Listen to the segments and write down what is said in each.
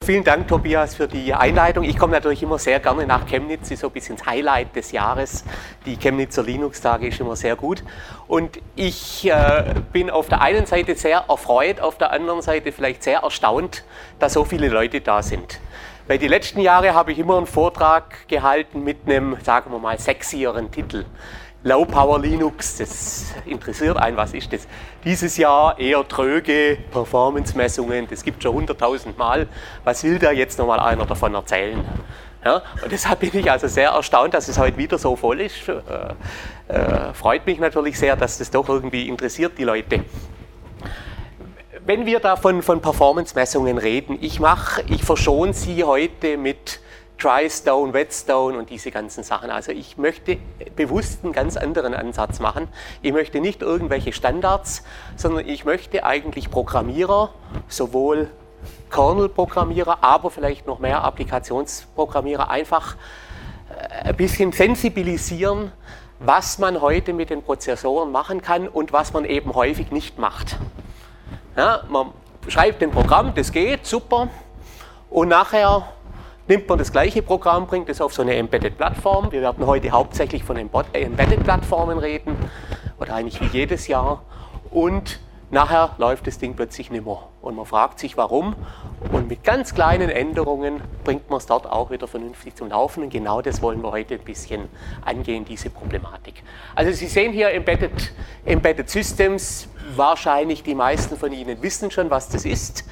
vielen Dank, Tobias, für die Einleitung. Ich komme natürlich immer sehr gerne nach Chemnitz, ist so ein bisschen das Highlight des Jahres. Die Chemnitzer Linux-Tage ist immer sehr gut. Und ich bin auf der einen Seite sehr erfreut, auf der anderen Seite vielleicht sehr erstaunt, dass so viele Leute da sind. Weil die letzten Jahre habe ich immer einen Vortrag gehalten mit einem, sagen wir mal, sexieren Titel. Low Power Linux, das interessiert einen, was ist das? Dieses Jahr eher tröge Performance-Messungen, das gibt schon 100.000 Mal. Was will da jetzt nochmal einer davon erzählen? Ja, und deshalb bin ich also sehr erstaunt, dass es heute wieder so voll ist. Freut mich natürlich sehr, dass das doch irgendwie interessiert, die Leute. Wenn wir da von Performance-Messungen reden, ich verschone Sie heute mit Dry-Stone, Wet-Stone und diese ganzen Sachen. Also ich möchte bewusst einen ganz anderen Ansatz machen. Ich möchte nicht irgendwelche Standards, sondern ich möchte eigentlich Programmierer, sowohl Kernel-Programmierer, aber vielleicht noch mehr Applikationsprogrammierer, einfach ein bisschen sensibilisieren, was man heute mit den Prozessoren machen kann und was man eben häufig nicht macht. Ja, man schreibt ein Programm, das geht, super, und nachher nimmt man das gleiche Programm, bringt es auf so eine Embedded-Plattform. Wir werden heute hauptsächlich von Embedded-Plattformen reden, oder eigentlich wie jedes Jahr. Und nachher läuft das Ding plötzlich nicht mehr. Und man fragt sich, warum. Und mit ganz kleinen Änderungen bringt man es dort auch wieder vernünftig zum Laufen. Und genau das wollen wir heute ein bisschen angehen, diese Problematik. Also Sie sehen hier Embedded Systems. Wahrscheinlich die meisten von Ihnen wissen schon, was das ist.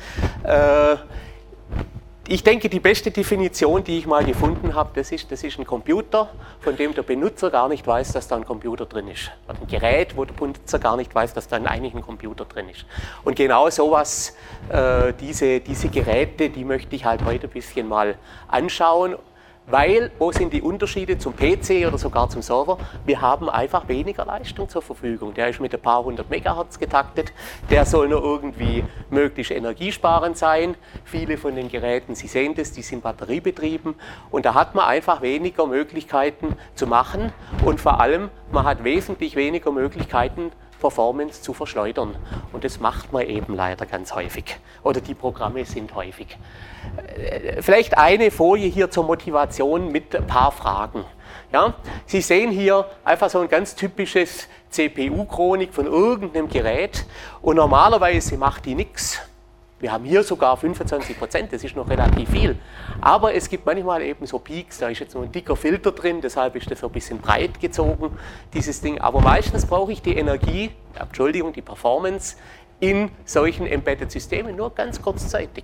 Ich denke, die beste Definition, die ich mal gefunden habe, das ist ein Computer, von dem der Benutzer gar nicht weiß, dass da ein Computer drin ist. Oder ein Gerät, wo der Benutzer gar nicht weiß, dass da eigentlich ein Computer drin ist. Und genau sowas, diese Geräte, die möchte ich halt heute ein bisschen mal anschauen. Weil, wo sind die Unterschiede zum PC oder sogar zum Server? Wir haben einfach weniger Leistung zur Verfügung. Der ist mit ein paar hundert Megahertz getaktet. Der soll nur irgendwie möglichst energiesparend sein. Viele von den Geräten, Sie sehen das, die sind batteriebetrieben. Und da hat man einfach weniger Möglichkeiten zu machen. Und vor allem, man hat wesentlich weniger Möglichkeiten, Performance zu verschleudern. Und das macht man eben leider ganz häufig. Oder die Programme sind häufig. Vielleicht eine Folie hier zur Motivation mit ein paar Fragen. Ja? Sie sehen hier einfach so ein ganz typisches CPU-Chronik von irgendeinem Gerät. Und normalerweise macht die nichts. Wir haben hier sogar 25%, das ist noch relativ viel. Aber es gibt manchmal eben so Peaks, da ist jetzt nur ein dicker Filter drin, deshalb ist das so ein bisschen breit gezogen, dieses Ding. Aber meistens brauche ich die Energie, die Performance in solchen Embedded-Systemen nur ganz kurzzeitig.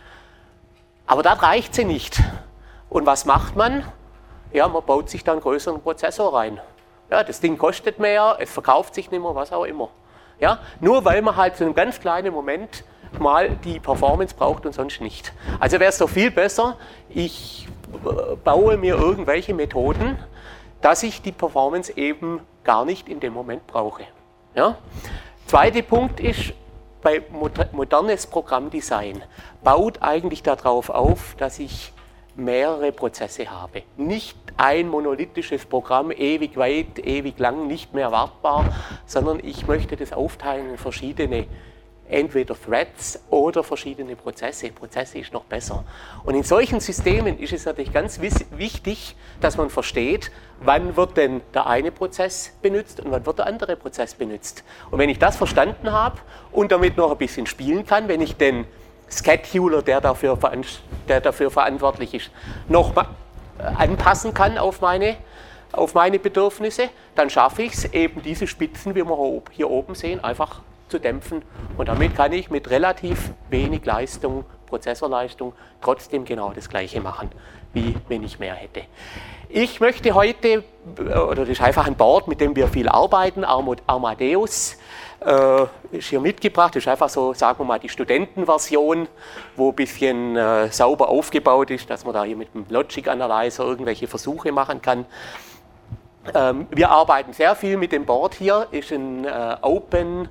Aber da reicht sie nicht. Und was macht man? Ja, man baut sich dann einen größeren Prozessor rein. Ja, das Ding kostet mehr, es verkauft sich nicht mehr, was auch immer. Ja, nur weil man halt für einen ganz kleinen Moment mal die Performance braucht und sonst nicht. Also wäre es doch viel besser, ich baue mir irgendwelche Methoden, dass ich die Performance eben gar nicht in dem Moment brauche. Ja? Zweiter Punkt ist, bei modernes Programmdesign baut eigentlich darauf auf, dass ich mehrere Prozesse habe. Nicht ein monolithisches Programm, ewig weit, ewig lang, nicht mehr wartbar, sondern ich möchte das aufteilen in verschiedene entweder Threads oder verschiedene Prozesse. Prozesse ist noch besser. Und in solchen Systemen ist es natürlich ganz wichtig, dass man versteht, wann wird denn der eine Prozess benutzt und wann wird der andere Prozess benutzt. Und wenn ich das verstanden habe und damit noch ein bisschen spielen kann, wenn ich den Scheduler, der dafür verantwortlich ist, noch anpassen kann auf meine Bedürfnisse, dann schaffe ich es eben, diese Spitzen, wie wir hier oben sehen, einfach zu dämpfen. Und damit kann ich mit relativ wenig Leistung, Prozessorleistung, trotzdem genau das Gleiche machen, wie wenn ich mehr hätte. Ich möchte heute, oder das ist einfach ein Board, mit dem wir viel arbeiten, Amadeus, ist hier mitgebracht, das ist einfach so, sagen wir mal, die Studentenversion, wo ein bisschen sauber aufgebaut ist, dass man da hier mit dem Logic Analyzer irgendwelche Versuche machen kann. Wir arbeiten sehr viel mit dem Board hier, ist ein Open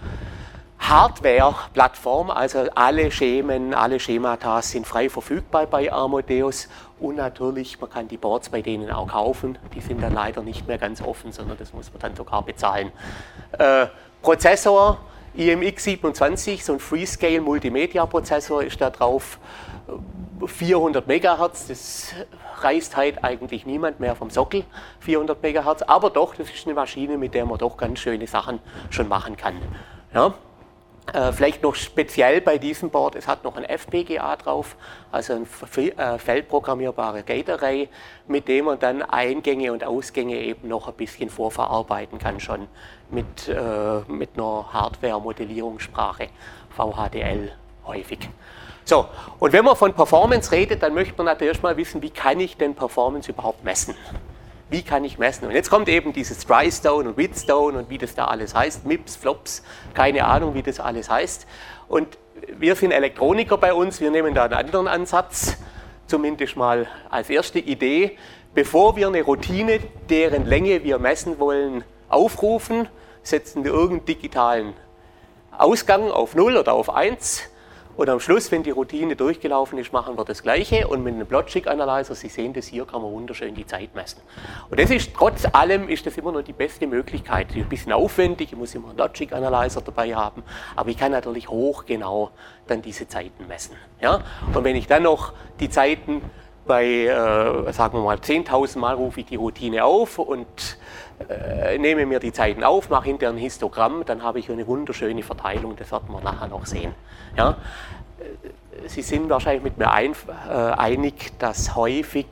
Hardware-Plattform, also alle Schemen, alle Schemata sind frei verfügbar bei Amadeus und natürlich, man kann die Boards bei denen auch kaufen, die sind dann leider nicht mehr ganz offen, sondern das muss man dann sogar bezahlen. Prozessor IMX27, so ein Freescale Multimedia Prozessor ist da drauf, 400 MHz, das reißt halt eigentlich niemand mehr vom Sockel, 400 MHz, aber doch, das ist eine Maschine, mit der man doch ganz schöne Sachen schon machen kann. Ja? Vielleicht noch speziell bei diesem Board, es hat noch ein FPGA drauf, also ein feldprogrammierbarer Gate Array, mit dem man dann Eingänge und Ausgänge eben noch ein bisschen vorverarbeiten kann, schon mit einer Hardware-Modellierungssprache, VHDL häufig. So, und wenn man von Performance redet, dann möchte man natürlich mal wissen, wie kann ich denn Performance überhaupt messen? Wie kann ich messen? Und jetzt kommt eben dieses Drystone und Wheatstone und wie das da alles heißt, MIPS, FLOPS, keine Ahnung, wie das alles heißt. Und wir sind Elektroniker bei uns, wir nehmen da einen anderen Ansatz, zumindest mal als erste Idee. Bevor wir eine Routine, deren Länge wir messen wollen, aufrufen, setzen wir irgendeinen digitalen Ausgang auf 0 oder auf 1. Und am Schluss, wenn die Routine durchgelaufen ist, machen wir das Gleiche. Und mit einem Logic Analyzer, Sie sehen das hier, kann man wunderschön die Zeit messen. Und das ist, trotz allem, ist das immer noch die beste Möglichkeit. Das ist ein bisschen aufwendig, ich muss immer einen Logic Analyzer dabei haben. Aber ich kann natürlich hochgenau dann diese Zeiten messen. Ja? Und wenn ich dann noch die Zeiten bei, sagen wir mal, 10.000 Mal rufe ich die Routine auf und nehme mir die Zeiten auf, mache hinterher ein Histogramm, dann habe ich eine wunderschöne Verteilung, das werden wir nachher noch sehen. Ja? Sie sind wahrscheinlich mit mir einig, dass häufig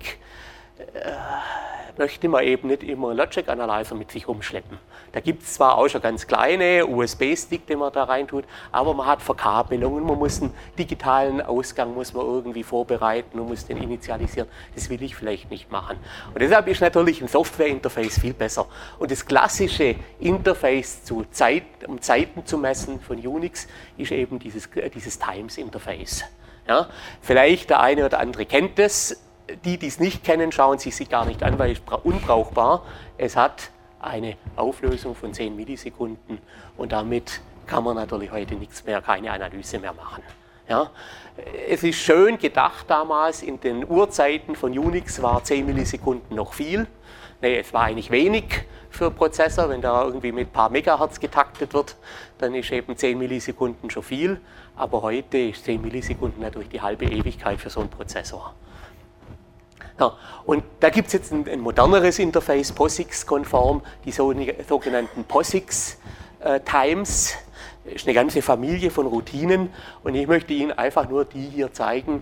möchte man eben nicht immer einen Logic Analyzer mit sich rumschleppen. Da gibt es zwar auch schon ganz kleine USB-Stick, den man da reintut, aber man hat Verkabelungen, man muss einen digitalen Ausgang muss man irgendwie vorbereiten und muss den initialisieren. Das will ich vielleicht nicht machen. Und deshalb ist natürlich ein Software-Interface viel besser. Und das klassische Interface um Zeiten zu messen von Unix ist eben dieses Times-Interface. Ja? Vielleicht der eine oder andere kennt das. Die es nicht kennen, schauen sich gar nicht an, weil es unbrauchbar. Es hat eine Auflösung von 10 Millisekunden und damit kann man natürlich heute nichts mehr, keine Analyse mehr machen. Ja? Es ist schön gedacht damals, in den Urzeiten von Unix war 10 Millisekunden noch viel. Nee, es war eigentlich wenig für einen Prozessor, wenn da irgendwie mit ein paar Megahertz getaktet wird, dann ist eben 10 Millisekunden schon viel, aber heute ist 10 Millisekunden natürlich die halbe Ewigkeit für so einen Prozessor. Ja, und da gibt es jetzt ein moderneres Interface, POSIX-konform, die sogenannten POSIX-Times. Das ist eine ganze Familie von Routinen und ich möchte Ihnen einfach nur die hier zeigen.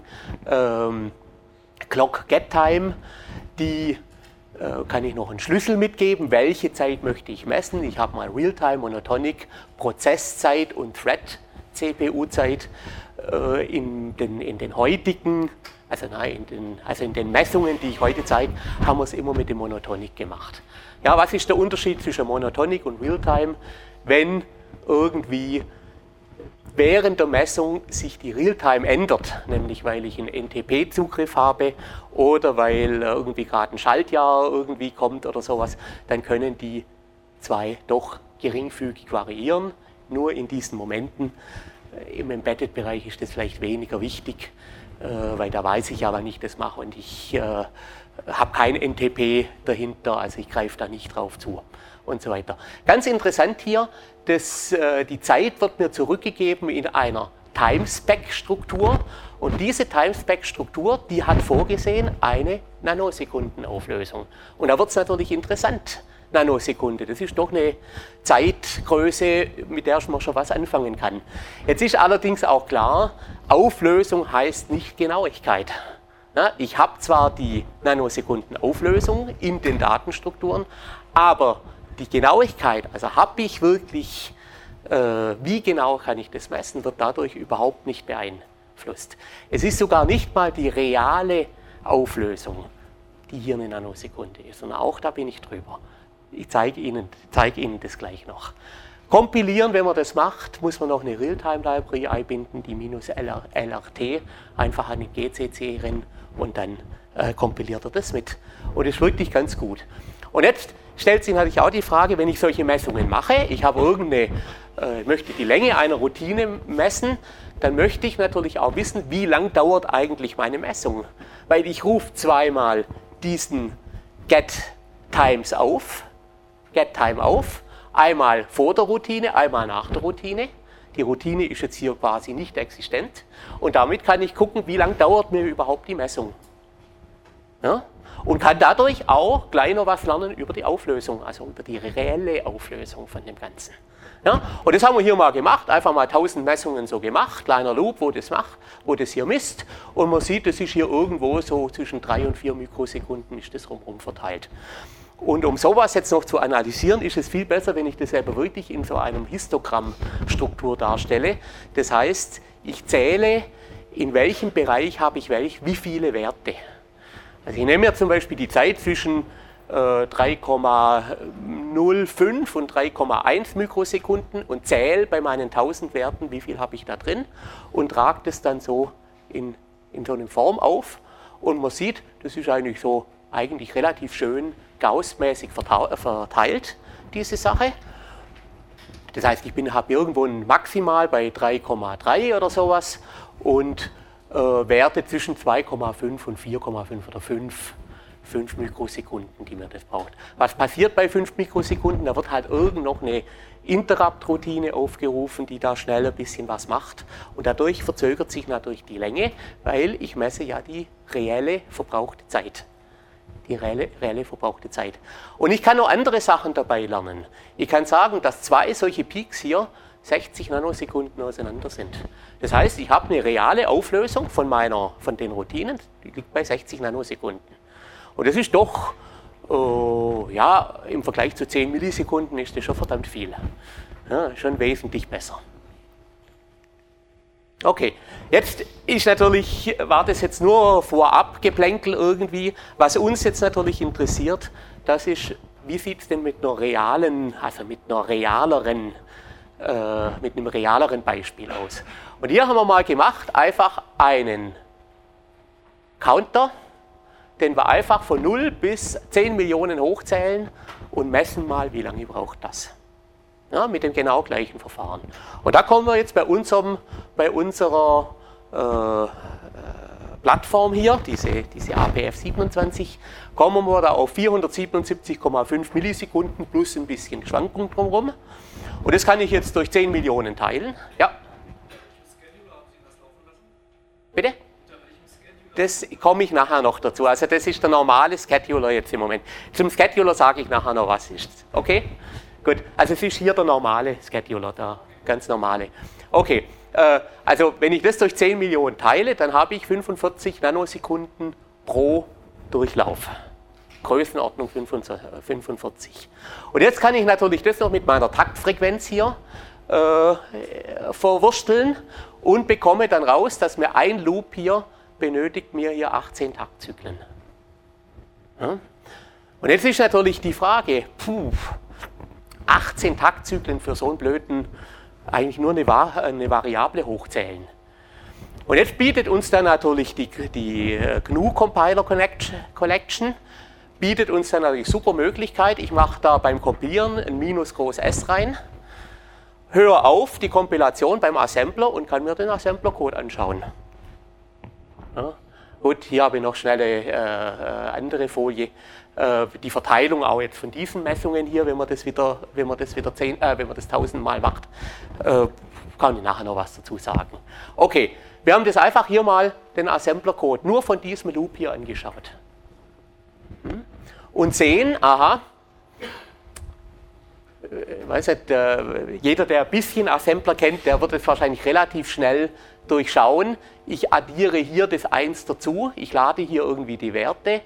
Clock-Get-Time, die kann ich noch einen Schlüssel mitgeben, welche Zeit möchte ich messen. Ich habe mal Realtime, Monotonic, Prozesszeit und Thread-CPU-Zeit in den heutigen. Also in den Messungen, die ich heute zeige, haben wir es immer mit dem Monotonic gemacht. Ja, was ist der Unterschied zwischen Monotonic und Realtime? Wenn irgendwie während der Messung sich die Realtime ändert, nämlich weil ich einen NTP-Zugriff habe oder weil irgendwie gerade ein Schaltjahr irgendwie kommt oder sowas, dann können die zwei doch geringfügig variieren, nur in diesen Momenten. Im Embedded-Bereich ist das vielleicht weniger wichtig, weil da weiß ich ja, wann ich das mache und ich habe kein NTP dahinter, also ich greife da nicht drauf zu und so weiter. Ganz interessant hier, die Zeit wird mir zurückgegeben in einer Timespec-Struktur und diese Timespec-Struktur, die hat vorgesehen eine Nanosekundenauflösung. Und da wird es natürlich interessant. Nanosekunde, das ist doch eine Zeitgröße, mit der man schon was anfangen kann. Jetzt ist allerdings auch klar, Auflösung heißt nicht Genauigkeit. Ja, ich habe zwar die Nanosekundenauflösung in den Datenstrukturen, aber die Genauigkeit, also habe ich wirklich, wie genau kann ich das messen, wird dadurch überhaupt nicht beeinflusst. Es ist sogar nicht mal die reale Auflösung, die hier eine Nanosekunde ist, sondern auch da bin ich drüber. Ich zeige Ihnen das gleich noch. Kompilieren, wenn man das macht, muss man noch eine Realtime-Library einbinden, die -LRT, einfach an den GCC rennen und dann kompiliert er das mit. Und das ist wirklich ganz gut. Und jetzt stellt sich natürlich auch die Frage, wenn ich solche Messungen mache, ich möchte die Länge einer Routine messen, dann möchte ich natürlich auch wissen, wie lang dauert eigentlich meine Messung. Weil ich rufe zweimal diesen Get-Time auf, einmal vor der Routine, einmal nach der Routine. Die Routine ist jetzt hier quasi nicht existent. Und damit kann ich gucken, wie lange dauert mir überhaupt die Messung. Ja? Und kann dadurch auch gleich noch was lernen über die Auflösung, also über die reelle Auflösung von dem Ganzen. Ja? Und das haben wir hier mal gemacht, einfach mal 1000 Messungen so gemacht, kleiner Loop, wo das macht, wo das hier misst. Und man sieht, das ist hier irgendwo so zwischen 3 und 4 Mikrosekunden ist das rumrum verteilt. Und um sowas jetzt noch zu analysieren, ist es viel besser, wenn ich das selber wirklich in so einem Histogrammstruktur darstelle. Das heißt, ich zähle, in welchem Bereich habe ich wie viele Werte. Also ich nehme mir zum Beispiel die Zeit zwischen 3,05 und 3,1 Mikrosekunden und zähle bei meinen 1000 Werten, wie viel habe ich da drin und trage das dann so in so einer Form auf. Und man sieht, das ist eigentlich so relativ schön Gauss-mäßig verteilt, diese Sache. Das heißt, ich habe irgendwo ein Maximal bei 3,3 oder sowas und Werte zwischen 2,5 und 4,5 oder 5 Mikrosekunden, die mir das braucht. Was passiert bei 5 Mikrosekunden? Da wird halt irgend noch eine Interrupt-Routine aufgerufen, die da schnell ein bisschen was macht. Und dadurch verzögert sich natürlich die Länge, weil ich messe ja die reelle verbrauchte Zeit. Die reelle verbrauchte Zeit. Und ich kann noch andere Sachen dabei lernen. Ich kann sagen, dass 2 solche Peaks hier 60 Nanosekunden auseinander sind. Das heißt, ich habe eine reale Auflösung von den Routinen, die liegt bei 60 Nanosekunden. Und das ist doch, ja, im Vergleich zu 10 Millisekunden ist das schon verdammt viel. Ja, schon wesentlich besser. Okay, jetzt war das jetzt nur vorab Geplänkel irgendwie. Was uns jetzt natürlich interessiert, das ist, wie sieht es denn mit einer realeren, mit einem realeren Beispiel aus. Und hier haben wir mal gemacht, einfach einen Counter, den wir einfach von 0 bis 10 Millionen hochzählen und messen mal, wie lange braucht das. Ja, mit dem genau gleichen Verfahren. Und da kommen wir jetzt bei unserer Plattform hier, diese APF27, kommen wir da auf 477,5 Millisekunden plus ein bisschen Schwankung drumherum. Und das kann ich jetzt durch 10 Millionen teilen. Ja. Bitte? Das komme ich nachher noch dazu. Also das ist der normale Scheduler jetzt im Moment. Zum Scheduler sage ich nachher noch, was ist. Okay? Gut. Also es ist hier der normale Scheduler, der ganz normale. Okay. Also wenn ich das durch 10 Millionen teile, dann habe ich 45 Nanosekunden pro Durchlauf. Größenordnung 45. Und jetzt kann ich natürlich das noch mit meiner Taktfrequenz hier verwursteln und bekomme dann raus, dass mir ein Loop hier benötigt mir hier 18 Taktzyklen. Ja? Und jetzt ist natürlich die Frage, 18 Taktzyklen für so einen blöden, eigentlich nur eine Variable hochzählen. Und jetzt bietet uns dann natürlich die GNU Compiler Collection, bietet uns dann natürlich super Möglichkeit. Ich mache da beim Kompilieren ein -S rein, höre auf die Kompilation beim Assembler und kann mir den Assembler-Code anschauen. Ja. Gut, hier habe ich noch schnell eine andere Folie. Die Verteilung auch jetzt von diesen Messungen hier, wenn man das 1000 Mal macht, kann ich nachher noch was dazu sagen. Okay, wir haben das einfach hier mal den Assembler-Code nur von diesem Loop hier angeschaut. Und sehen, aha, weiß nicht, jeder, der ein bisschen Assembler kennt, der wird es wahrscheinlich relativ schnell durchschauen. Ich addiere hier das 1 dazu, ich lade hier irgendwie die Werte,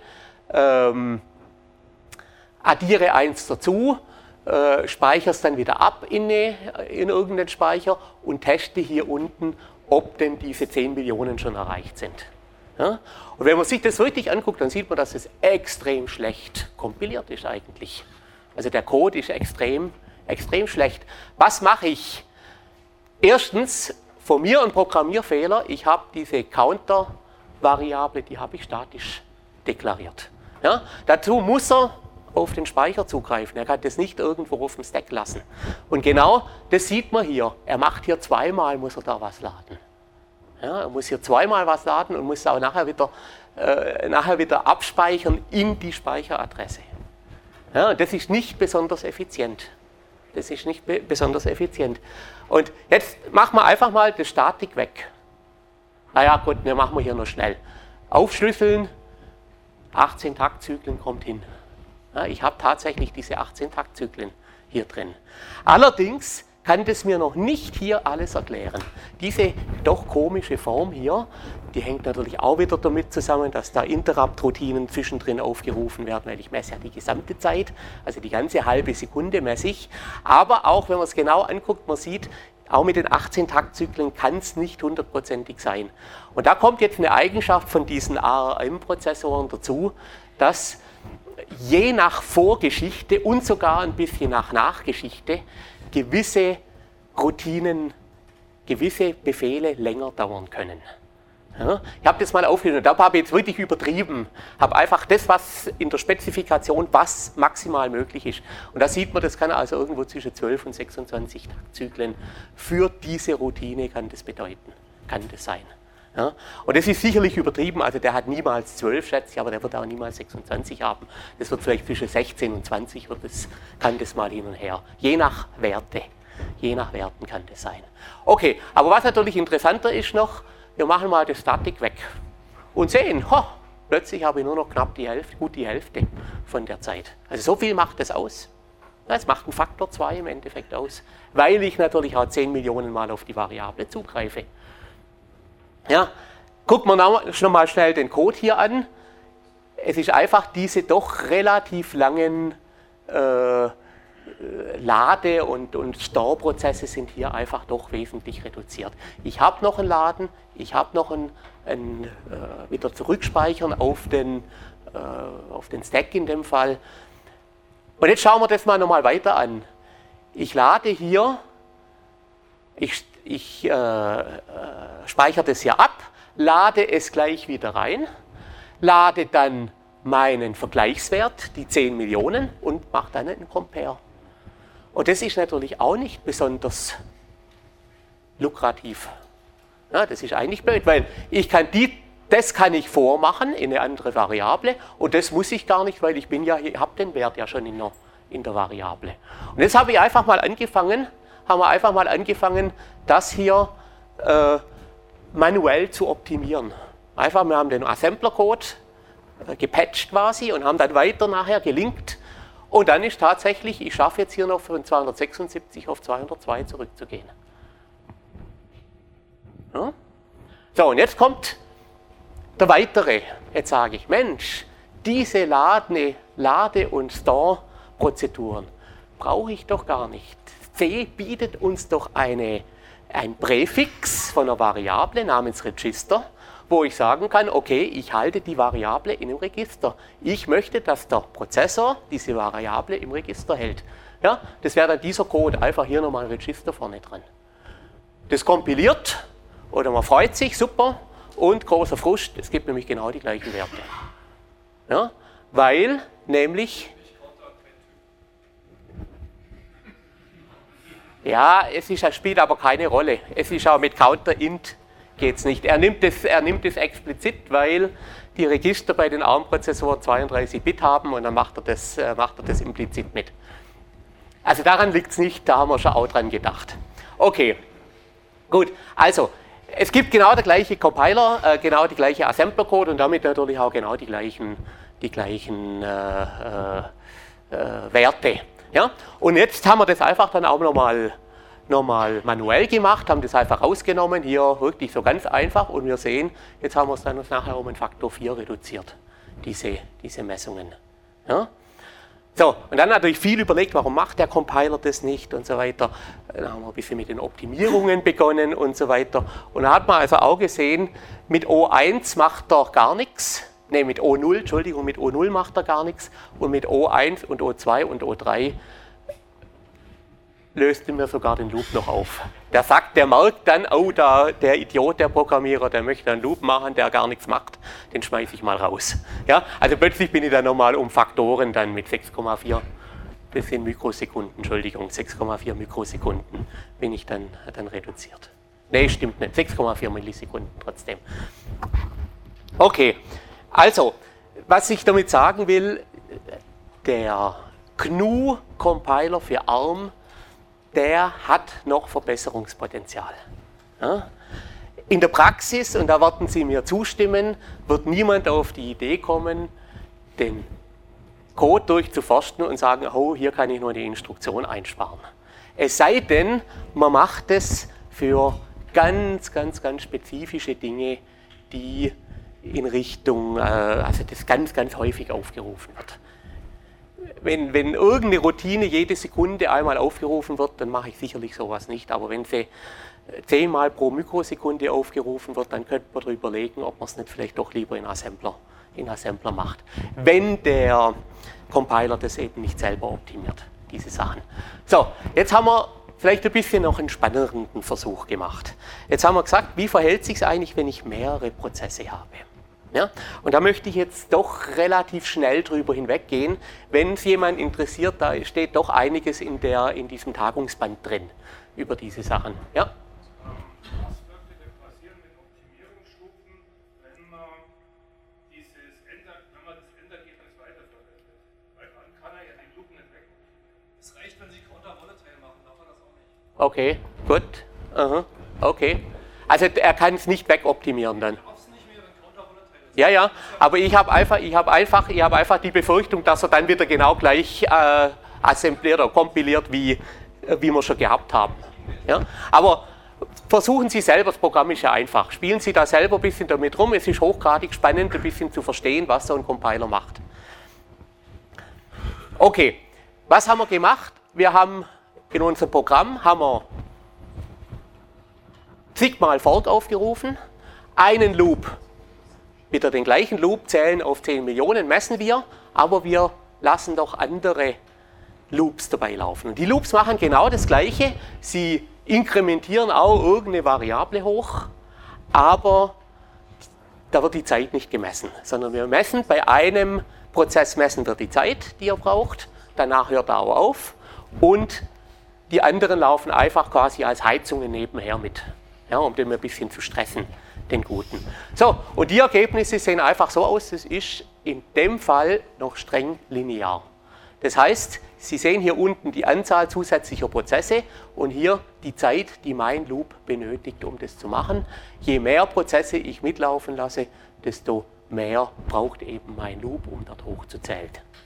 addiere 1 dazu, speichere es dann wieder ab in irgendeinen Speicher und teste hier unten, ob denn diese 10 Millionen schon erreicht sind. Ja? Und wenn man sich das richtig anguckt, dann sieht man, dass es extrem schlecht kompiliert ist eigentlich. Also der Code ist extrem schlecht. Was mache ich? Erstens, von mir ein Programmierfehler, ich habe diese Counter-Variable, die habe ich statisch deklariert. Ja? Dazu muss er auf den Speicher zugreifen, er kann das nicht irgendwo auf dem Stack lassen. Und genau das sieht man hier, er macht hier zweimal, muss er da was laden. Ja, er muss hier zweimal was laden und muss auch nachher wieder abspeichern in die Speicheradresse. Ja, das ist nicht besonders effizient. Das ist nicht besonders effizient. Und jetzt machen wir einfach mal die Statik weg. Naja gut, wir machen wir hier noch schnell. Aufschlüsseln, 18 Taktzyklen kommt hin. Ja, ich habe tatsächlich diese 18 Taktzyklen hier drin. Allerdings kann das mir noch nicht hier alles erklären. Diese doch komische Form hier, die hängt natürlich auch wieder damit zusammen, dass da Interrupt-Routinen zwischendrin aufgerufen werden, weil ich messe ja die gesamte Zeit, also die ganze halbe Sekunde messe ich. Aber auch wenn man es genau anguckt, man sieht, auch mit den 18 Taktzyklen kann es nicht hundertprozentig sein. Und da kommt jetzt eine Eigenschaft von diesen ARM-Prozessoren dazu, dass je nach Vorgeschichte und sogar ein bisschen nach Nachgeschichte gewisse Routinen, gewisse Befehle länger dauern können. Ja, ich habe das mal aufgenommen, da habe ich jetzt wirklich übertrieben, habe einfach das, was in der Spezifikation, was maximal möglich ist. Und da sieht man, das kann also irgendwo zwischen 12 und 26 Taktzyklen für diese Routine kann das bedeuten, kann das sein. Ja, und das ist sicherlich übertrieben, also der hat niemals 12, schätze ich, aber der wird auch niemals 26 haben. Das wird vielleicht zwischen 16 und 20, kann das mal hin und her, je nach Werten kann das sein. Okay, aber was natürlich interessanter ist noch, wir machen mal die Statik weg und sehen, plötzlich habe ich nur noch knapp die Hälfte, gut die Hälfte von der Zeit. Also so viel macht das aus. Das macht einen Faktor 2 im Endeffekt aus, weil ich natürlich auch 10 Millionen Mal auf die Variable zugreife. Ja, gucken wir noch mal schnell den Code hier an. Es ist einfach diese doch relativ langen Lade- und Store-Prozesse sind hier einfach doch wesentlich reduziert. Ich habe noch einen Laden, ich habe noch ein wieder zurückspeichern auf den Stack in dem Fall. Und jetzt schauen wir das mal nochmal weiter an. Ich lade hier, ich speichere das hier ab, lade es gleich wieder rein, lade dann meinen Vergleichswert, die 10 Millionen und mache dann einen Compare. Und das ist natürlich auch nicht besonders lukrativ. Ja, das ist eigentlich blöd, weil das kann ich vormachen in eine andere Variable und das muss ich gar nicht, weil ich habe den Wert ja schon in der Variable. Und jetzt haben wir einfach mal angefangen, das hier manuell zu optimieren. Einfach, wir haben den Assembler-Code gepatcht quasi und haben dann weiter nachher gelinkt. Und dann ist tatsächlich, ich schaffe jetzt hier noch von 276 auf 202 zurückzugehen. Ja? So, und jetzt kommt der weitere. Jetzt sage ich, Mensch, diese Lade- und Store-Prozeduren brauche ich doch gar nicht. C bietet uns doch ein Präfix von einer Variable namens Register, wo ich sagen kann, okay, ich halte die Variable in einem Register. Ich möchte, dass der Prozessor diese Variable im Register hält. Ja, das wäre dann dieser Code, einfach hier nochmal ein Register vorne dran. Das kompiliert oder man freut sich, super, und großer Frust, es gibt nämlich genau die gleichen Werte. Ja, weil nämlich... Ja, spielt aber keine Rolle. Es ist auch mit Counter-Int geht es nicht. Er nimmt es explizit, weil die Register bei den ARM-Prozessoren 32 Bit haben und dann macht er das implizit mit. Also daran liegt es nicht, da haben wir schon auch dran gedacht. Okay, gut, also es gibt genau der gleiche Compiler, genau die gleiche Assembler-Code und damit natürlich auch genau die gleichen Werte. Ja? Und jetzt haben wir das einfach dann auch nochmal manuell gemacht, haben das einfach rausgenommen, hier wirklich so ganz einfach und wir sehen, jetzt haben wir es dann nachher um einen Faktor 4 reduziert, diese Messungen. Ja? So, und dann natürlich viel überlegt, warum macht der Compiler das nicht und so weiter. Dann haben wir ein bisschen mit den Optimierungen begonnen und so weiter. Und da hat man also auch gesehen, mit O1 macht er gar nichts. Ne, mit O0 macht er gar nichts und mit O1 und O2 und O3 löste mir sogar den Loop noch auf. Der merkt dann, oh, der Idiot, der Programmierer, der möchte einen Loop machen, der gar nichts macht, den schmeiße ich mal raus. Ja, also plötzlich bin ich dann nochmal um Faktoren dann mit 6,4, das sind Mikrosekunden, 6,4 Mikrosekunden bin ich dann reduziert. Ne, stimmt nicht, 6,4 Millisekunden trotzdem. Okay. Also, was ich damit sagen will, der GNU-Compiler für ARM der hat noch Verbesserungspotenzial. Ja? In der Praxis, und da werden Sie mir zustimmen, wird niemand auf die Idee kommen, den Code durchzuforsten und sagen, oh, hier kann ich nur die Instruktion einsparen. Es sei denn, man macht es für ganz spezifische Dinge, die in Richtung, also das ganz häufig aufgerufen wird. Wenn irgendeine Routine jede Sekunde einmal aufgerufen wird, dann mache ich sicherlich sowas nicht. Aber wenn sie 10-mal pro Mikrosekunde aufgerufen wird, dann könnte man darüber überlegen, ob man es nicht vielleicht doch lieber in Assembler macht. Wenn der Compiler das eben nicht selber optimiert, diese Sachen. So, jetzt haben wir vielleicht ein bisschen noch einen spannenden Versuch gemacht. Jetzt haben wir gesagt, wie verhält sich es eigentlich, wenn ich mehrere Prozesse habe? Ja? Und da möchte ich jetzt doch relativ schnell drüber hinweggehen. Wenn es jemand interessiert, da steht doch einiges in diesem Tagungsband drin über diese Sachen. Ja? Was könnte denn passieren mit Optimierungsstufen, wenn man das Endergebnis weiterverwendet? Weil dann kann er ja den Loop nicht weg. Es reicht, wenn Sie Counter Volatile machen, darf er das auch nicht. Okay, gut. Aha. Okay. Also er kann es nicht wegoptimieren dann. Ja, aber ich habe einfach die Befürchtung, dass er dann wieder genau gleich assembliert oder kompiliert, wie wir schon gehabt haben. Ja? Aber versuchen Sie selber, das Programm ist ja einfach. Spielen Sie da selber ein bisschen damit rum. Es ist hochgradig spannend, ein bisschen zu verstehen, was so ein Compiler macht. Okay, was haben wir gemacht? Wir haben in unserem Programm zigmal Fork aufgerufen, einen Loop. Wieder den gleichen Loop zählen auf 10 Millionen, messen wir, aber wir lassen doch andere Loops dabei laufen. Und die Loops machen genau das Gleiche. Sie inkrementieren auch irgendeine Variable hoch, aber da wird die Zeit nicht gemessen, sondern wir messen bei einem Prozess messen wir die Zeit, die er braucht, danach hört er auch auf und die anderen laufen einfach quasi als Heizungen nebenher mit, ja, um den ein bisschen zu stressen, den Guten. So, und die Ergebnisse sehen einfach so aus, das ist in dem Fall noch streng linear. Das heißt, Sie sehen hier unten die Anzahl zusätzlicher Prozesse und hier die Zeit, die mein Loop benötigt, um das zu machen. Je mehr Prozesse ich mitlaufen lasse, desto mehr braucht eben mein Loop, um dort hochzuzählen.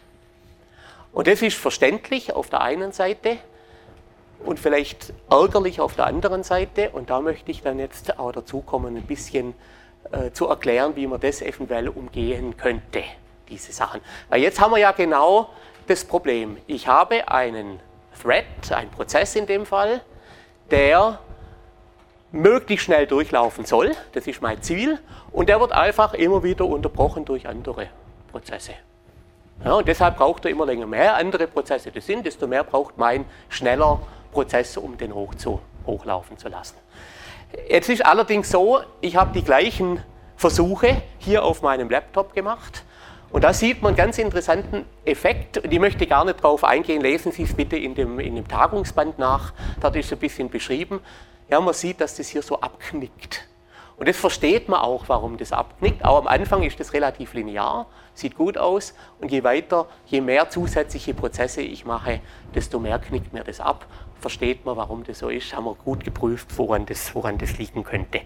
Und das ist verständlich auf der einen Seite und vielleicht ärgerlich auf der anderen Seite. Und da möchte ich dann jetzt auch dazu kommen, ein bisschen zu erklären, wie man das eventuell umgehen könnte, diese Sachen. Weil jetzt haben wir ja genau das Problem. Ich habe einen Thread, einen Prozess in dem Fall, der möglichst schnell durchlaufen soll. Das ist mein Ziel. Und der wird einfach immer wieder unterbrochen durch andere Prozesse. Ja, und deshalb braucht er immer länger. Mehr andere Prozesse das sind, desto mehr braucht mein schneller Prozess, um den hochlaufen zu lassen. Jetzt ist allerdings so, ich habe die gleichen Versuche hier auf meinem Laptop gemacht. Und da sieht man einen ganz interessanten Effekt. Und ich möchte gar nicht darauf eingehen, lesen Sie es bitte in dem Tagungsband nach. Dort ist es ein bisschen beschrieben. Ja, man sieht, dass das hier so abknickt. Und das versteht man auch, warum das abknickt. Auch am Anfang ist das relativ linear, sieht gut aus. Und je mehr zusätzliche Prozesse ich mache, desto mehr knickt mir das ab. Versteht man, warum das so ist. Haben wir gut geprüft, woran das liegen könnte.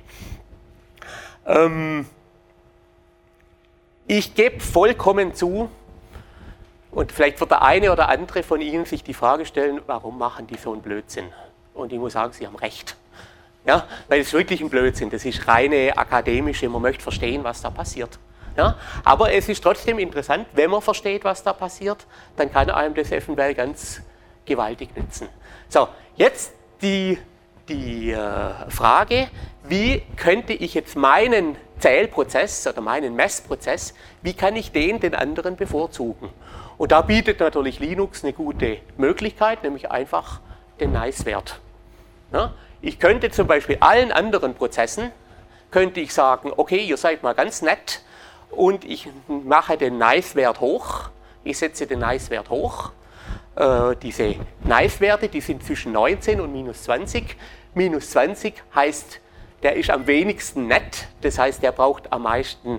Ich gebe vollkommen zu, und vielleicht wird der eine oder andere von Ihnen sich die Frage stellen, warum machen die so einen Blödsinn? Und ich muss sagen, Sie haben recht. Ja, weil es wirklich ein Blödsinn, das ist reine akademische, man möchte verstehen, was da passiert. Ja, aber es ist trotzdem interessant, wenn man versteht, was da passiert, dann kann einem das eventuell ganz gewaltig nützen. So, jetzt die Frage, wie könnte ich jetzt meinen Zählprozess oder meinen Messprozess, wie kann ich den anderen bevorzugen? Und da bietet natürlich Linux eine gute Möglichkeit, nämlich einfach den Nice-Wert. Ja, ich könnte zum Beispiel allen anderen Prozessen, könnte ich sagen, okay, ihr seid mal ganz nett und ich mache den Nice-Wert hoch, ich setze den Nice-Wert hoch. Diese Nice-Werte, die sind zwischen 19 und minus 20. Minus 20 heißt, der ist am wenigsten nett, das heißt, der braucht am meisten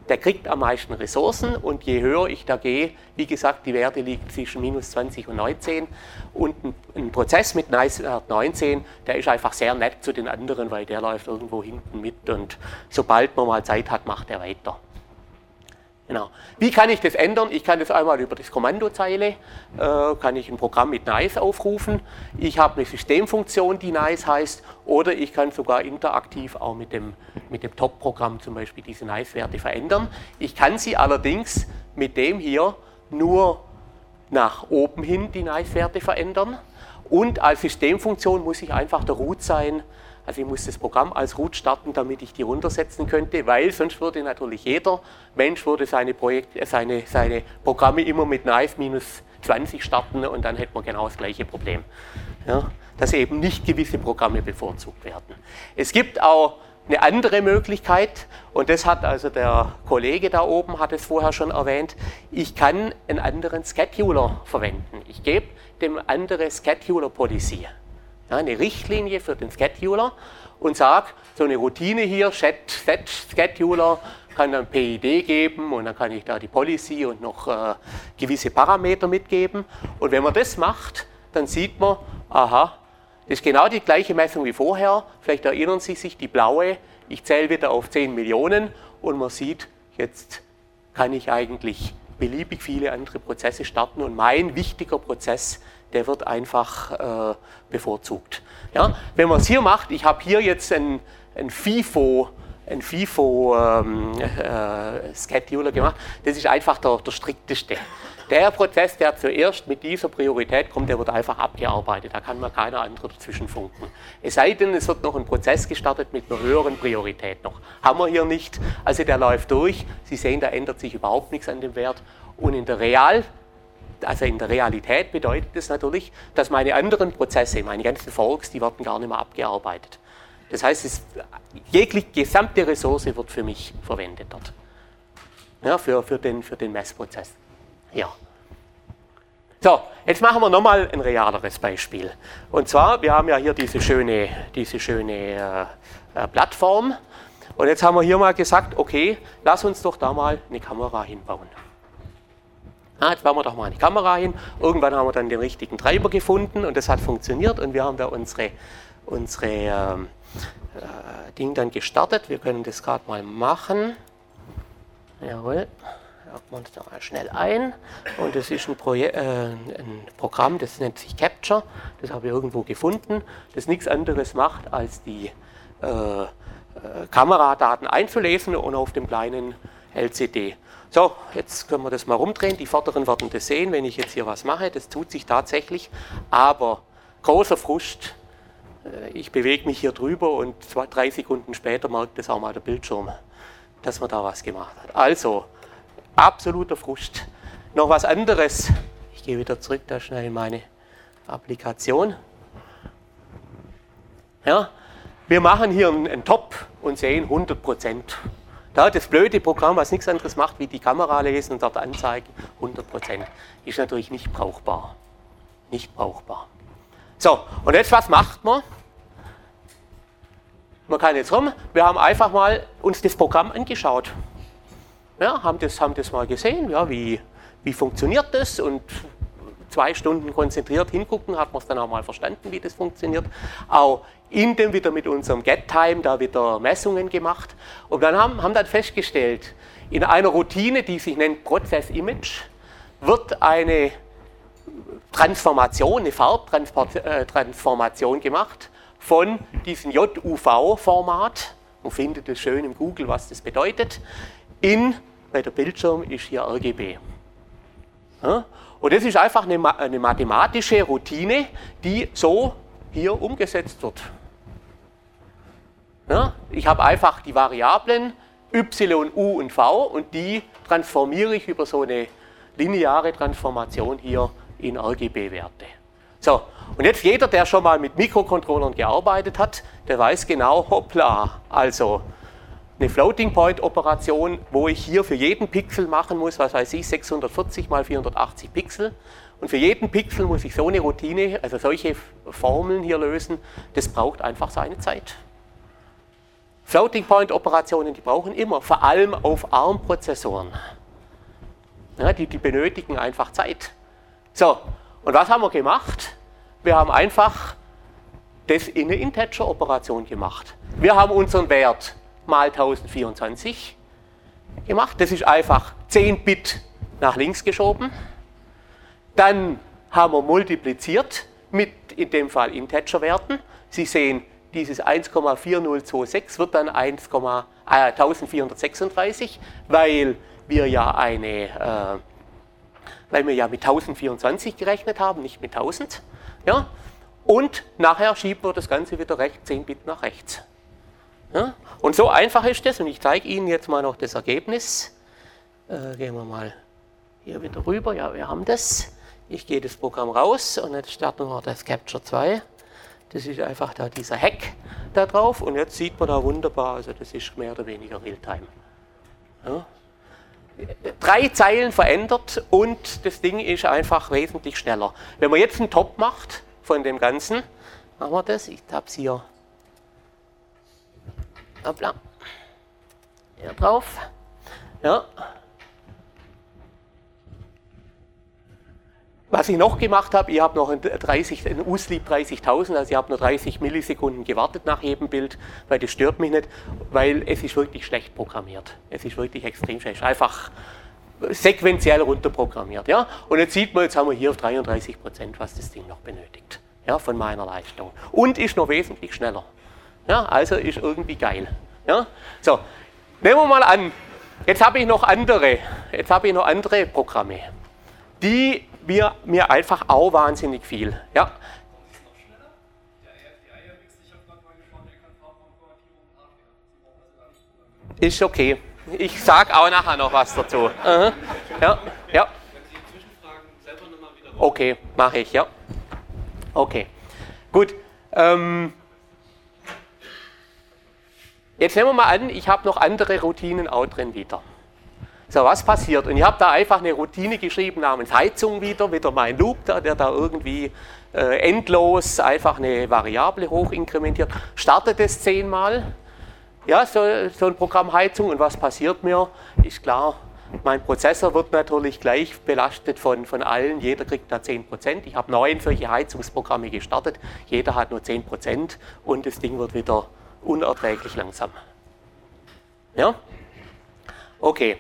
der kriegt am meisten Ressourcen und je höher ich da gehe, wie gesagt, die Werte liegen zwischen minus 20 und 19 und ein Prozess mit NICE-Wert 19, der ist einfach sehr nett zu den anderen, weil der läuft irgendwo hinten mit und sobald man mal Zeit hat, macht er weiter. Genau. Wie kann ich das ändern? Ich kann das einmal über das Kommandozeile, kann ich ein Programm mit NICE aufrufen. Ich habe eine Systemfunktion, die NICE heißt, oder ich kann sogar interaktiv auch mit dem Top-Programm zum Beispiel diese NICE-Werte verändern. Ich kann sie allerdings mit dem hier nur nach oben hin die NICE-Werte verändern und als Systemfunktion muss ich einfach der Root sein. Also ich muss das Programm als Root starten, damit ich die runtersetzen könnte, weil sonst würde natürlich jeder Mensch seine Programme immer mit NICE minus 20 starten und dann hätte man genau das gleiche Problem. Ja, dass eben nicht gewisse Programme bevorzugt werden. Es gibt auch eine andere Möglichkeit und das hat also der Kollege da oben, hat es vorher schon erwähnt, ich kann einen anderen Scheduler verwenden. Ich gebe dem andere Scheduler Policy. Ja, eine Richtlinie für den Scheduler und sage, so eine Routine hier, Set-Scheduler, kann dann PID geben und dann kann ich da die Policy und noch gewisse Parameter mitgeben. Und wenn man das macht, dann sieht man, aha, das ist genau die gleiche Messung wie vorher. Vielleicht erinnern Sie sich, die blaue, ich zähle wieder auf 10 Millionen und man sieht, jetzt kann ich eigentlich beliebig viele andere Prozesse starten und mein wichtiger Prozess, der wird einfach bevorzugt. Ja, wenn man es hier macht, ich habe hier jetzt ein FIFO-Scheduler gemacht, das ist einfach der strikteste. Der Prozess, der zuerst mit dieser Priorität kommt, der wird einfach abgearbeitet, da kann man keiner andere dazwischen funken. Es sei denn, es wird noch ein Prozess gestartet mit einer höheren Priorität noch. Haben wir hier nicht, also der läuft durch, Sie sehen, da ändert sich überhaupt nichts an dem Wert und in der Realität bedeutet das natürlich, dass meine anderen Prozesse, meine ganzen Forks, die werden gar nicht mehr abgearbeitet. Das heißt, jegliche gesamte Ressource wird für mich verwendet dort. Ja, für den Messprozess. Ja. So, jetzt machen wir nochmal ein realeres Beispiel. Und zwar, wir haben ja hier diese schöne Plattform. Und jetzt haben wir hier mal gesagt, okay, lass uns doch da mal eine Kamera hinbauen. Jetzt bauen wir doch mal eine Kamera hin. Irgendwann haben wir dann den richtigen Treiber gefunden und das hat funktioniert und wir haben da unsere Ding dann gestartet. Wir können das gerade mal machen. Jawohl, loggen wir uns da mal schnell ein. Und das ist ein Programm, das nennt sich Capture. Das habe ich irgendwo gefunden, das nichts anderes macht, als die Kameradaten einzulesen und auf dem kleinen LCD. So, jetzt können wir das mal rumdrehen. Die Vorderen werden das sehen, wenn ich jetzt hier was mache. Das tut sich tatsächlich, aber großer Frust. Ich bewege mich hier drüber und 2-3 Sekunden später merkt das auch mal der Bildschirm, dass man da was gemacht hat. Also, absoluter Frust. Noch was anderes. Ich gehe wieder zurück da schnell in meine Applikation. Ja, wir machen hier einen Top und sehen 100%. Da das blöde Programm, was nichts anderes macht, wie die Kamera lesen und dort anzeigen, 100%, ist natürlich nicht brauchbar. Nicht brauchbar. So, und jetzt was macht man? Man kann jetzt rum, wir haben einfach mal uns das Programm angeschaut. Ja, haben das mal gesehen, ja, wie funktioniert das und 2 Stunden konzentriert hingucken, hat man es dann auch mal verstanden, wie das funktioniert. Auch in dem wieder mit unserem GetTime da wieder Messungen gemacht und dann haben dann festgestellt, in einer Routine, die sich nennt Process Image, wird eine Transformation, eine Farbtransformation gemacht von diesem JUV-Format. Man findet es schön im Google, was das bedeutet. Bei der Bildschirm ist hier RGB. Ja? Und das ist einfach eine mathematische Routine, die so hier umgesetzt wird. Ja? Ich habe einfach die Variablen y, u und v und die transformiere ich über so eine lineare Transformation hier in RGB-Werte. So, und jetzt jeder, der schon mal mit Mikrocontrollern gearbeitet hat, der weiß genau, hoppla, also eine Floating-Point-Operation, wo ich hier für jeden Pixel machen muss, was weiß ich, 640 mal 480 Pixel. Und für jeden Pixel muss ich so eine Routine, also solche Formeln hier lösen, das braucht einfach seine Zeit. Floating-Point-Operationen, die brauchen immer, vor allem auf ARM-Prozessoren. Ja, die benötigen einfach Zeit. So, und was haben wir gemacht? Wir haben einfach das in eine Integer-Operation gemacht. Wir haben unseren Wert mal 1024 gemacht. Das ist einfach 10 Bit nach links geschoben. Dann haben wir multipliziert mit, in dem Fall, Integer-Werten. Sie sehen, dieses 1,4026 wird dann 1436, weil wir ja mit 1024 gerechnet haben, nicht mit 1000. Ja? Und nachher schieben wir das Ganze wieder 10 Bit nach rechts. Ja? Und so einfach ist das, und ich zeige Ihnen jetzt mal noch das Ergebnis. Gehen wir mal hier wieder rüber. Ja, wir haben das. Ich gehe das Programm raus und jetzt starten wir das Capture 2. Das ist einfach da dieser Hack da drauf, und jetzt sieht man da wunderbar, also das ist mehr oder weniger Realtime. Ja. 3 Zeilen verändert und das Ding ist einfach wesentlich schneller. Wenn man jetzt einen Top macht von dem Ganzen, machen wir das, ich habe es hier, hoppla, hier drauf, ja. Was ich noch gemacht habe, ich habe noch einen USleep 30.000, also ich habe nur 30 Millisekunden gewartet nach jedem Bild, weil das stört mich nicht, weil es ist wirklich schlecht programmiert. Es ist wirklich extrem schlecht, einfach sequenziell runterprogrammiert. Ja? Und jetzt sieht man, jetzt haben wir hier auf 33%, was das Ding noch benötigt, ja, von meiner Leistung. Und ist noch wesentlich schneller. Ja? Also ist irgendwie geil. Ja? So, nehmen wir mal an, jetzt habe ich noch andere Programme, die mir einfach auch wahnsinnig viel. Ja. Ist noch schneller? Die Eier-Mix, ich habe gerade mal geschaut, der kann Farbkonvertierung und Hardware. Sie brauchen also gar nicht programmieren. Ist okay. Ich sage auch nachher noch was dazu. Ja, ja. Wenn Sie Zwischenfragen selber nochmal wieder. Okay, mache ich, ja. Okay, gut. Jetzt nehmen wir mal an, ich habe noch andere Routinen auch drin wieder. So, was passiert? Und ich habe da einfach eine Routine geschrieben namens Heizung wieder mein Loop, der da irgendwie endlos einfach eine Variable hochinkrementiert. Startet es 10-mal, ja, so ein Programm Heizung, und was passiert mir? Ist klar, mein Prozessor wird natürlich gleich belastet von allen, jeder kriegt da 10%. Ich habe 9 solche Heizungsprogramme gestartet, jeder hat nur 10% und das Ding wird wieder unerträglich langsam. Ja? Okay.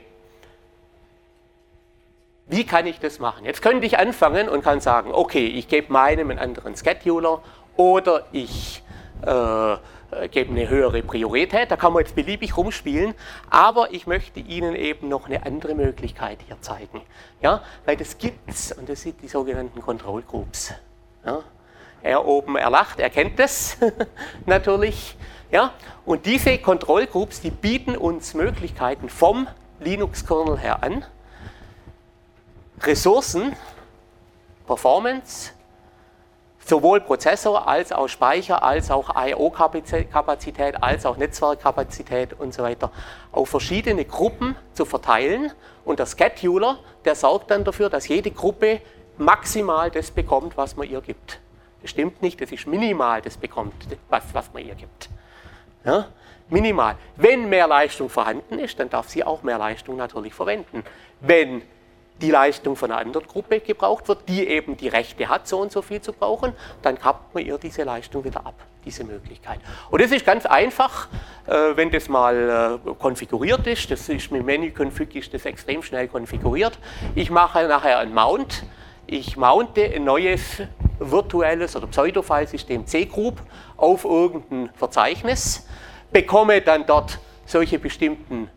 Wie kann ich das machen? Jetzt könnte ich anfangen und kann sagen, okay, ich gebe meinem einen anderen Scheduler oder ich gebe eine höhere Priorität. Da kann man jetzt beliebig rumspielen, aber ich möchte Ihnen eben noch eine andere Möglichkeit hier zeigen. Ja? Weil das gibt es, und das sind die sogenannten Control Groups. Ja? Er oben, er lacht, er kennt das natürlich. Ja? Und diese Control Groups, die bieten uns Möglichkeiten vom Linux-Kernel her an, Ressourcen, Performance, sowohl Prozessor als auch Speicher, als auch I/O-Kapazität, als auch Netzwerkkapazität und so weiter auf verschiedene Gruppen zu verteilen. Und der Scheduler, der sorgt dann dafür, dass jede Gruppe maximal das bekommt, was man ihr gibt. Das stimmt nicht, das ist minimal, das bekommt, was man ihr gibt. Ja? Minimal. Wenn mehr Leistung vorhanden ist, dann darf sie auch mehr Leistung natürlich verwenden. Wenn die Leistung von einer anderen Gruppe gebraucht wird, die eben die Rechte hat, so und so viel zu brauchen, dann kappt man ihr diese Leistung wieder ab, diese Möglichkeit. Und das ist ganz einfach, wenn das mal konfiguriert ist, das ist mit Menü-Config ist das extrem schnell konfiguriert. Ich mache nachher einen Mount, ich mounte ein neues virtuelles oder Pseudo-File-System C-Group auf irgendein Verzeichnis, bekomme dann dort solche bestimmten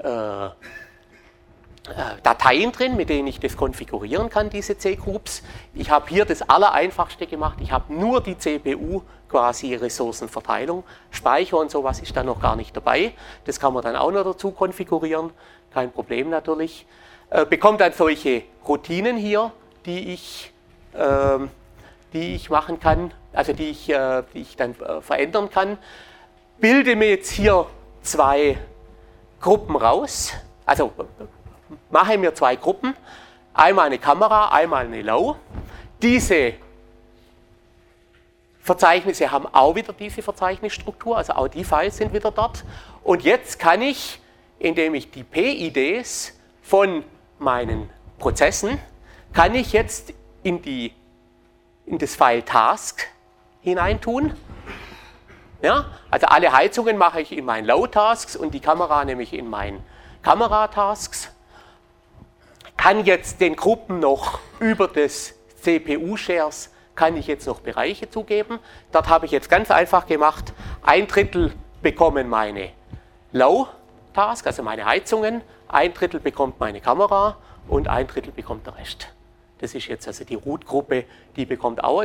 Dateien drin, mit denen ich das konfigurieren kann, diese C-Groups. Ich habe hier das Allereinfachste gemacht. Ich habe nur die CPU, quasi Ressourcenverteilung. Speicher und sowas ist da noch gar nicht dabei. Das kann man dann auch noch dazu konfigurieren. Kein Problem natürlich. Bekomme dann solche Routinen hier, die ich machen kann, also die ich dann verändern kann. Bilde mir jetzt hier 2 Gruppen raus. Also mache mir 2 Gruppen, einmal eine Kamera, einmal eine Low. Diese Verzeichnisse haben auch wieder diese Verzeichnisstruktur, also auch die Files sind wieder dort. Und jetzt kann ich, indem ich die PIDs von meinen Prozessen, kann ich jetzt in das File Task hineintun. Ja, also alle Heizungen mache ich in meinen Load Tasks und die Kamera nehme ich in meinen Kamera Tasks. Kann jetzt den Gruppen noch über das CPU-Shares kann ich jetzt noch Bereiche zugeben. Dort habe ich jetzt ganz einfach gemacht, 1/3 bekommen meine Low-Task, also meine Heizungen, 1/3 bekommt meine Kamera und 1/3 bekommt der Rest. Das ist jetzt also die Root-Gruppe, die kommt auch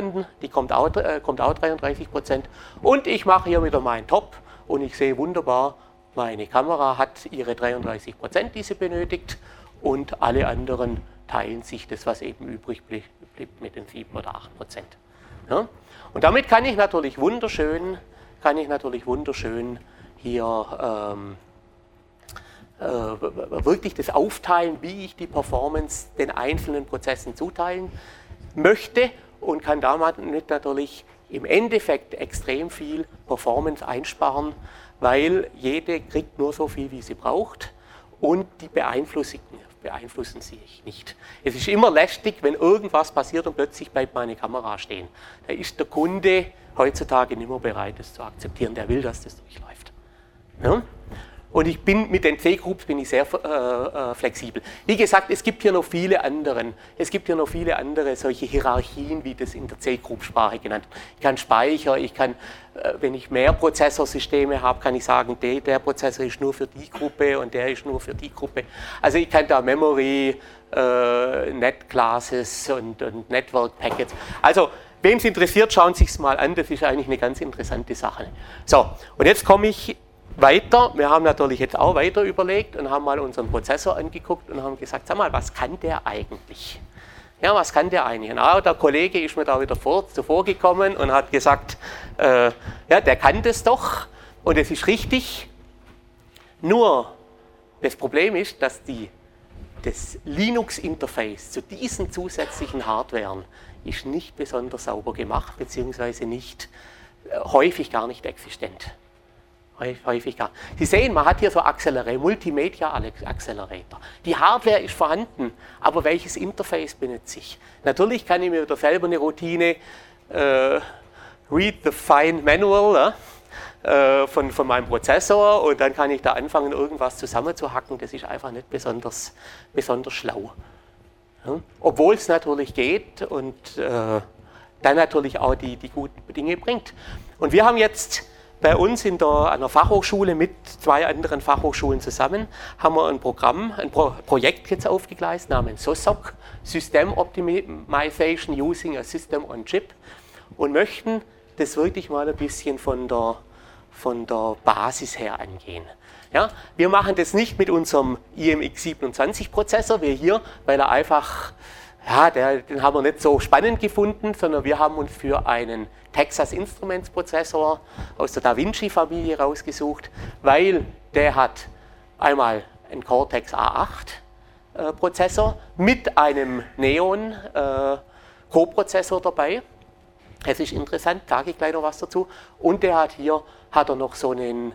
33%. Und ich mache hier wieder meinen Top und ich sehe wunderbar, meine Kamera hat ihre 33%, die sie benötigt und alle anderen teilen sich das, was eben übrig blieb, mit den 7 oder 8%. Ja? Und damit kann ich natürlich wunderschön hier wirklich das aufteilen, wie ich die Performance den einzelnen Prozessen zuteilen möchte und kann damit natürlich im Endeffekt extrem viel Performance einsparen, weil jede kriegt nur so viel, wie sie braucht und die beeinflussen sie nicht. Es ist immer lästig, wenn irgendwas passiert und plötzlich bleibt meine Kamera stehen. Da ist der Kunde heutzutage nicht mehr bereit, das zu akzeptieren. Der will, dass das durchläuft. Ja? Und ich bin mit den C-Groups sehr flexibel. Wie gesagt, es gibt hier noch viele andere solche Hierarchien, wie das in der C-Group-Sprache genannt wird. Ich kann Speicher, ich kann, wenn ich mehr Prozessorsysteme habe, kann ich sagen, der Prozessor ist nur für die Gruppe und der ist nur für die Gruppe. Also ich kann da Memory, Net Classes und Network Packets. Also wem es interessiert, schauen Sie es mal an. Das ist eigentlich eine ganz interessante Sache. So, und jetzt komme ich weiter. Wir haben natürlich jetzt auch weiter überlegt und haben mal unseren Prozessor angeguckt und haben gesagt, sag mal, was kann der eigentlich? Ja, was kann der eigentlich? Und auch der Kollege ist mir da wieder zuvor gekommen und hat gesagt, ja, der kann das doch und es ist richtig. Nur das Problem ist, dass das Linux-Interface zu diesen zusätzlichen Hardwaren ist nicht besonders sauber gemacht, beziehungsweise häufig gar nicht existent. Häufig gar. Sie sehen, man hat hier so Multimedia-Accelerator. Die Hardware ist vorhanden, aber welches Interface benutze ich? Natürlich kann ich mir wieder selber eine Routine read the fine manual von meinem Prozessor und dann kann ich da anfangen, irgendwas zusammenzuhacken. Das ist einfach nicht besonders schlau. Ja? Obwohl es natürlich geht und dann natürlich auch die guten Dinge bringt. Und wir haben jetzt bei uns an einer Fachhochschule mit 2 anderen Fachhochschulen zusammen haben wir ein Projekt jetzt aufgegleist namens SOSOC, System Optimization Using a System on Chip und möchten das wirklich mal ein bisschen von der Basis her angehen. Ja, wir machen das nicht mit unserem IMX27 Prozessor, wie hier, weil er einfach, ja, den haben wir nicht so spannend gefunden, sondern wir haben uns für einen Texas Instruments Prozessor aus der Da Vinci Familie rausgesucht, weil der hat einmal einen Cortex A8 Prozessor mit einem Neon Co-Prozessor dabei. Es ist interessant, sage ich gleich noch was dazu. Und der hat er noch so einen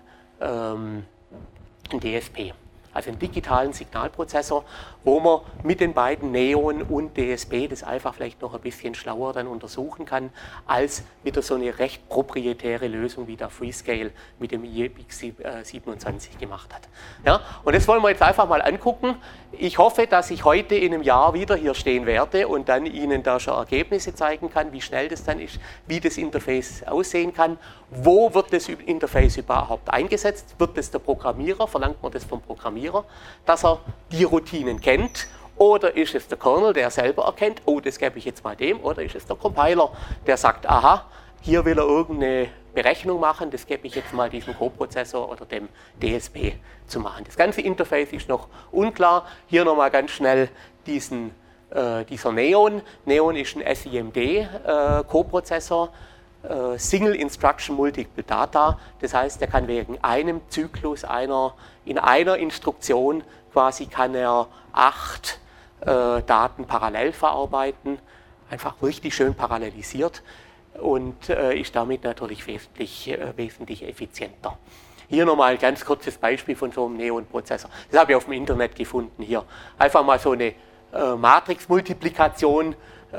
DSP, also einen digitalen Signalprozessor, wo man mit den beiden Neon und DSP das einfach vielleicht noch ein bisschen schlauer dann untersuchen kann, als wieder so eine recht proprietäre Lösung, wie der Freescale mit dem IMX27 gemacht hat. Ja, und das wollen wir jetzt einfach mal angucken. Ich hoffe, dass ich heute in einem Jahr wieder hier stehen werde und dann Ihnen da schon Ergebnisse zeigen kann, wie schnell das dann ist, wie das Interface aussehen kann, wo wird das Interface überhaupt eingesetzt, wird das der Programmierer, verlangt man das vom Programmierer, dass er die Routinen kennt, oder ist es der Kernel, der selber erkennt, oh, das gebe ich jetzt mal dem, oder ist es der Compiler, der sagt, aha, hier will er irgendeine Berechnung machen, das gebe ich jetzt mal diesem Co-Prozessor oder dem DSP zu machen. Das ganze Interface ist noch unklar. Hier nochmal ganz schnell dieser Neon. Neon ist ein SIMD-Co-Prozessor, Single Instruction Multiple Data. Das heißt, der kann wegen einem Zyklus in einer Instruktion quasi kann er 8 Daten parallel verarbeiten. Einfach richtig schön parallelisiert. und ist damit natürlich wesentlich effizienter. Hier nochmal ein ganz kurzes Beispiel von so einem Neon-Prozessor. Das habe ich auf dem Internet gefunden hier. Einfach mal so eine Matrixmultiplikation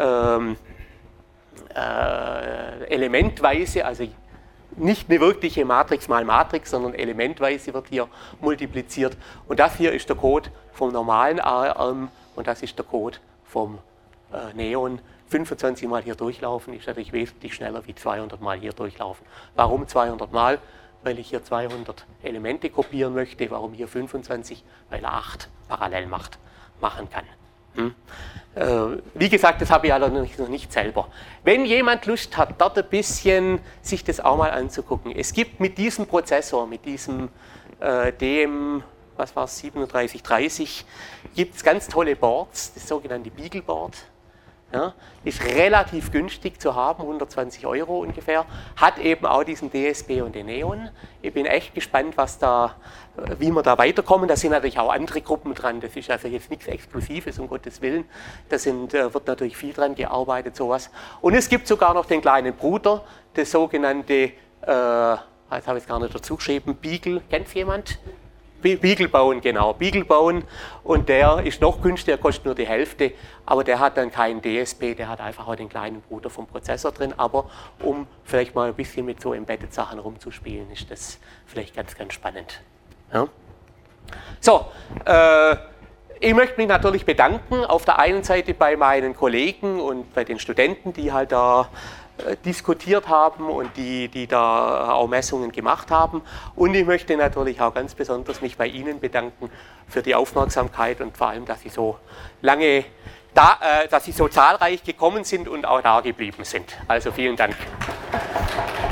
elementweise, also nicht eine wirkliche Matrix mal Matrix, sondern elementweise wird hier multipliziert. Und das hier ist der Code vom normalen ARM und das ist der Code vom Neon. 25 Mal hier durchlaufen ist natürlich wesentlich schneller wie 200 Mal hier durchlaufen. Warum 200 Mal? Weil ich hier 200 Elemente kopieren möchte. Warum hier 25? Weil er 8 parallel machen kann. Wie gesagt, das habe ich allerdings noch nicht selber. Wenn jemand Lust hat, dort ein bisschen sich das auch mal anzugucken. Es gibt mit diesem Prozessor, mit diesem DM, was war es, 3730, gibt es ganz tolle Boards, das sogenannte Beagle-Board. Ja, ist relativ günstig zu haben, 120 € ungefähr, hat eben auch diesen DSP und den Neon. Ich bin echt gespannt, wie wir da weiterkommen. Da sind natürlich auch andere Gruppen dran, das ist also jetzt nichts Exklusives, um Gottes Willen. Da wird natürlich viel dran gearbeitet, sowas. Und es gibt sogar noch den kleinen Bruder, das sogenannte, jetzt habe ich es gar nicht dazu geschrieben, Beagle, kennt es jemand? Beaglebone, genau, Beaglebone, und der ist noch günstiger, kostet nur die Hälfte, aber der hat dann keinen DSP, der hat einfach auch den kleinen Bruder vom Prozessor drin, aber um vielleicht mal ein bisschen mit so Embedded-Sachen rumzuspielen, ist das vielleicht ganz, ganz spannend. Ja? So, ich möchte mich natürlich bedanken, auf der einen Seite bei meinen Kollegen und bei den Studenten, die halt da diskutiert haben und die da auch Messungen gemacht haben. Und ich möchte natürlich auch ganz besonders mich bei Ihnen bedanken für die Aufmerksamkeit und vor allem, dass Sie so lange dass Sie so zahlreich gekommen sind und auch da geblieben sind. Also vielen Dank.